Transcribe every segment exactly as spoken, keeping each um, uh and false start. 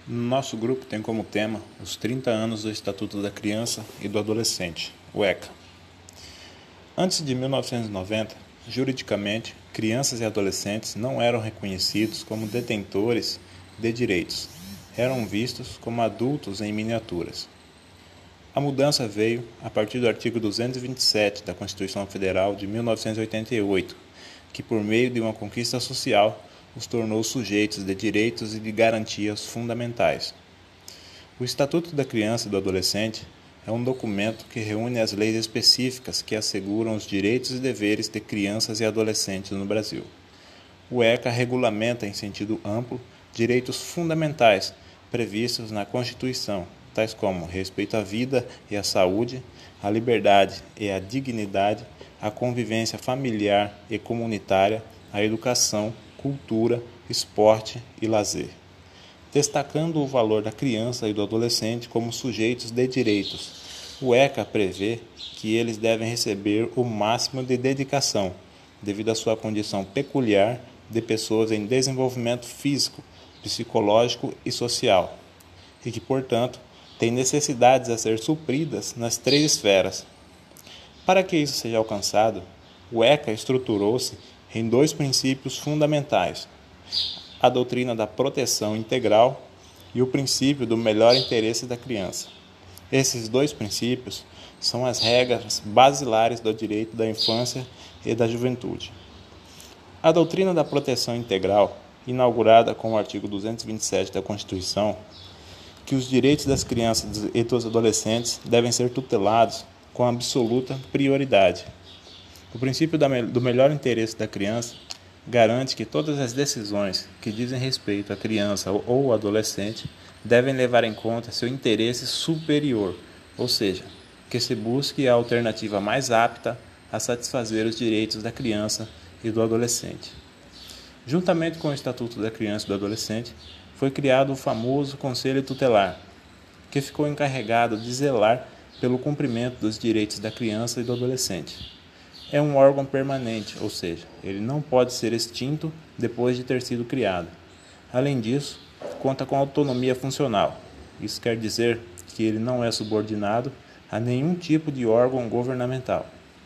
Nosso grupo tem como tema os trinta anos do Estatuto da Criança e do Adolescente, o ECA. Antes de mil novecentos e noventa, juridicamente, crianças e adolescentes não eram reconhecidos como detentores de direitos, eram vistos como adultos em miniaturas. A mudança veio a partir do artigo duzentos e vinte e sete da Constituição Federal de mil novecentos e oitenta e oito, que por meio de uma conquista social os tornou sujeitos de direitos e de garantias fundamentais. O Estatuto da Criança e do Adolescente é um documento que reúne as leis específicas que asseguram os direitos e deveres de crianças e adolescentes no Brasil. O ECA regulamenta em sentido amplo direitos fundamentais previstos na Constituição, tais como respeito à vida e à saúde, à liberdade e à dignidade, à convivência familiar e comunitária, à educação, cultura, esporte e lazer, destacando o valor da criança e do adolescente como sujeitos de direitos. O ECA prevê que eles devem receber o máximo de dedicação, devido à sua condição peculiar de pessoas em desenvolvimento físico, psicológico e social, e que, portanto, têm necessidades a ser supridas nas três esferas. Para que isso seja alcançado, o ECA estruturou-se em dois princípios fundamentais: a doutrina da proteção integral e o princípio do melhor interesse da criança. Esses dois princípios são as regras basilares do direito da infância e da juventude. A doutrina da proteção integral, inaugurada com o artigo duzentos e vinte e sete da Constituição, que os direitos das crianças e dos adolescentes devem ser tutelados com absoluta prioridade. O princípio do melhor interesse da criança garante que todas as decisões que dizem respeito à criança ou adolescente devem levar em conta seu interesse superior, ou seja, que se busque a alternativa mais apta a satisfazer os direitos da criança e do adolescente. Juntamente com o Estatuto da Criança e do Adolescente, foi criado o famoso Conselho Tutelar, que ficou encarregado de zelar pelo cumprimento dos direitos da criança e do adolescente. É um órgão permanente, ou seja, ele não pode ser extinto depois de ter sido criado. Além disso, conta com autonomia funcional. Isso quer dizer que ele não é subordinado a nenhum tipo de órgão governamental.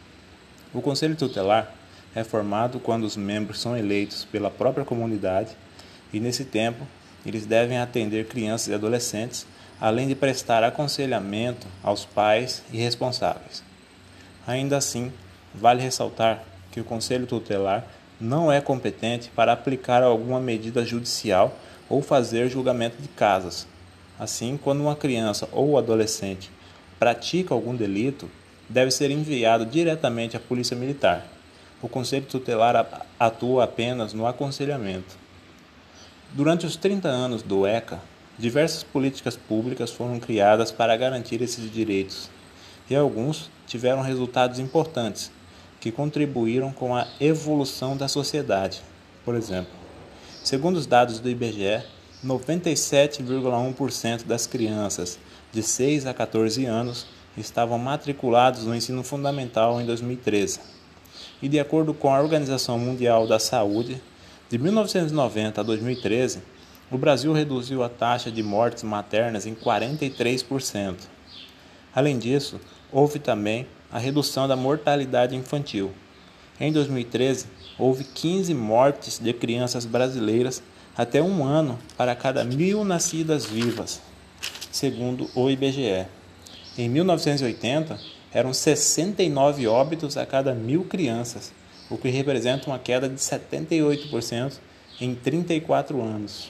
O Conselho Tutelar é formado quando os membros são eleitos pela própria comunidade e, nesse tempo, eles devem atender crianças e adolescentes, além de prestar aconselhamento aos pais e responsáveis. Ainda assim, vale ressaltar que o Conselho Tutelar não é competente para aplicar alguma medida judicial ou fazer julgamento de casos. Assim, quando uma criança ou adolescente pratica algum delito, deve ser enviado diretamente à Polícia Militar. O Conselho Tutelar atua apenas no aconselhamento. Durante os trinta anos do ECA, diversas políticas públicas foram criadas para garantir esses direitos, e alguns tiveram resultados importantes, que contribuíram com a evolução da sociedade. Por exemplo, segundo os dados do I B G E, noventa e sete vírgula um por cento das crianças de seis a quatorze anos estavam matriculados no ensino fundamental em dois mil e treze. E de acordo com a Organização Mundial da Saúde, de mil novecentos e noventa a dois mil e treze, o Brasil reduziu a taxa de mortes maternas em quarenta e três por cento. Além disso, houve também a redução da mortalidade infantil. Em dois mil e treze, houve quinze mortes de crianças brasileiras até um ano para cada mil nascidas vivas, segundo o I B G E. Em mil novecentos e oitenta, eram sessenta e nove óbitos a cada mil crianças, o que representa uma queda de setenta e oito por cento em trinta e quatro anos.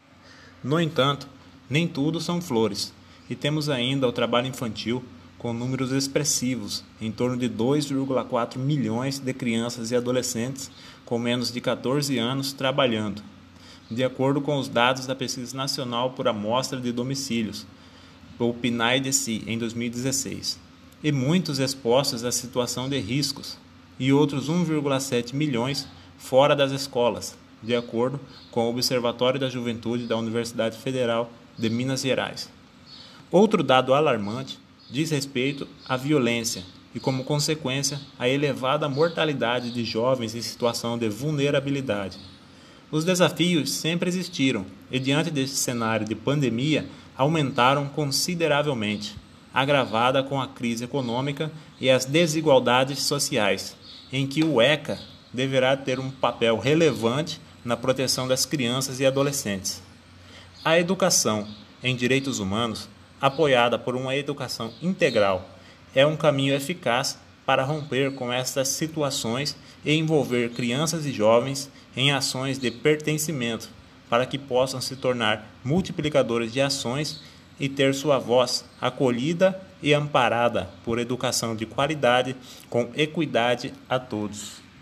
No entanto, nem tudo são flores, e temos ainda o trabalho infantil com números expressivos, em torno de dois vírgula quatro milhões de crianças e adolescentes com menos de quatorze anos trabalhando, de acordo com os dados da Pesquisa Nacional por Amostra de Domicílios, o P N A E D C, em dois mil e dezesseis, e muitos expostos à situação de riscos, e outros um vírgula sete milhões fora das escolas, de acordo com o Observatório da Juventude da Universidade Federal de Minas Gerais. Outro dado alarmante diz respeito à violência e, como consequência, à elevada mortalidade de jovens em situação de vulnerabilidade. Os desafios sempre existiram e, diante deste cenário de pandemia, aumentaram consideravelmente, agravada com a crise econômica e as desigualdades sociais, em que o ECA deverá ter um papel relevante na proteção das crianças e adolescentes. A educação em direitos humanos, apoiada por uma educação integral, é um caminho eficaz para romper com estas situações e envolver crianças e jovens em ações de pertencimento, para que possam se tornar multiplicadores de ações e ter sua voz acolhida e amparada por educação de qualidade com equidade a todos.